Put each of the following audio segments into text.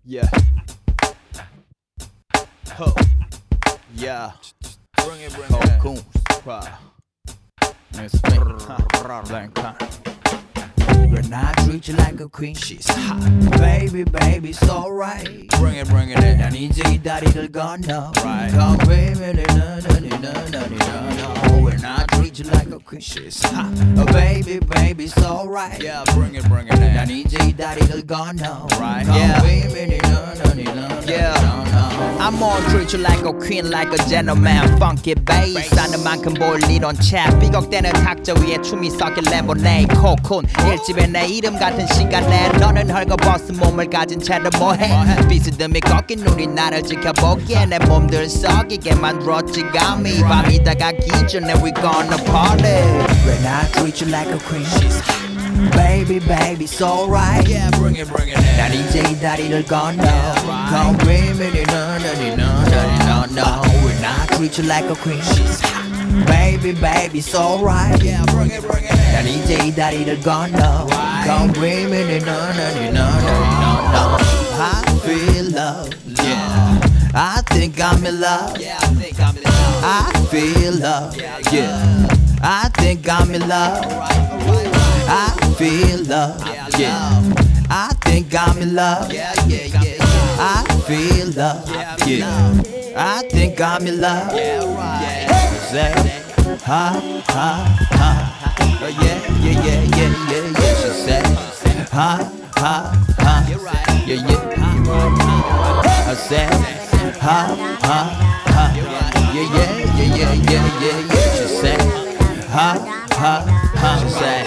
Yeah. Ho. Yeah. Bring it. Cocoons. It's me. When I treat you like a queen, She's hot. baby, baby, it's alright. Bring it in. 난 이제 이 다리를 건너. Right. Come baby, no. When I treat you like a queen, She's hot. baby, baby, it's alright. Yeah, bring it 난 in. 이제 이 다리를 건너. Right. Come Yeah. baby, no. Yeah. I'm on treat you like a queen, like a gentleman. Funky bass 하는 만큼 볼리던 차 삐걱대는 탁자 위에 춤이 섞인 레모네이드 코콘 1집에 내 이름 같은 시간에 너는 헐거벗은 몸을 가진 채로 뭐해 비스듬히 꺾인 눈이 나를 지켜보기에 내 몸들 썩이게 만들었지 감히 밤이 다가기 전에 we gonna party. When I treat you like a queen, baby, baby, it's alright. Yeah, bring it 난 in. 이제 이 다리를 건너. right. Come baby, no. When I treat you like a queen, baby, baby, it's alright. Yeah, bring it 난 in. 이제 이 다리를 건너. Come baby, no. I feel love. Yeah. I think I'm in love. Yeah, I think I'm in love. I feel love. Yeah. I think I'm in love. I feel love. Yeah. I think I'm in love. Yeah. I feel love. Yeah. I think I'm in love. Yeah, right. Say, ha. Yeah. She said, ha. You're right. Yeah. I said, ha. Yeah. She said, ha. She said,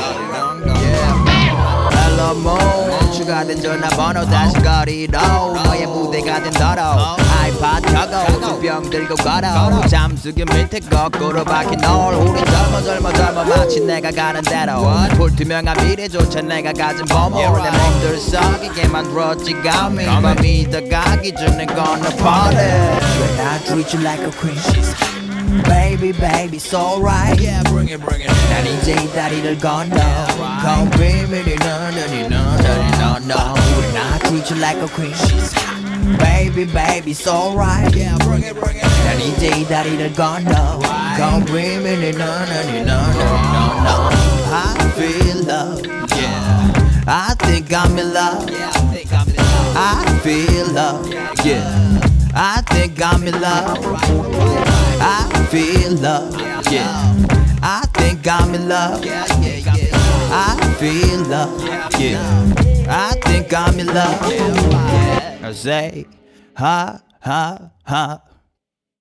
Hello moon 추가된 전화번호 다시 거리로 너의 무대가 된 더러 아이팟 켜고 두병 들고 걸어 잠수기 밑에 거꾸로 박힌 널 우리 젊어 마치 내가 가는 대로 불투명한 미래조차 내가 가진 보물 내 몸들 썩이게 만들었지 감히 밤이 다가기 전에 gonna party. when I treat you like a queen, baby, it's alright. Yeah, bring it 난 in. 이제 이 다리를 건너. Come baby, no. When I treat you like a queen, baby, it's alright. Yeah, bring it in. 난 이제 이 다리를 건너. Come baby, no. I feel love. Yeah. I think I'm in love. Yeah, I think I'm in love. I feel love. Yeah. I think I'm in love. I feel love. Yeah. I think I'm in love. Yeah. I feel love. Yeah. I think I'm in love. I say, ha.